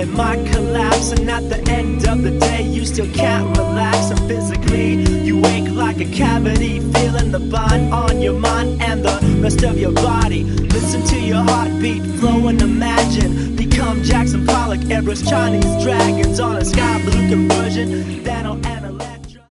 it might collapse, and at the end of the day you still can't relax. And physically you wake like a cavity, feeling the bind on your mind and the rest of your body. Listen to your heartbeat flow and imagine. Become Jackson Pollock, airbrush Chinese dragons on a sky blue conversion. That'll end a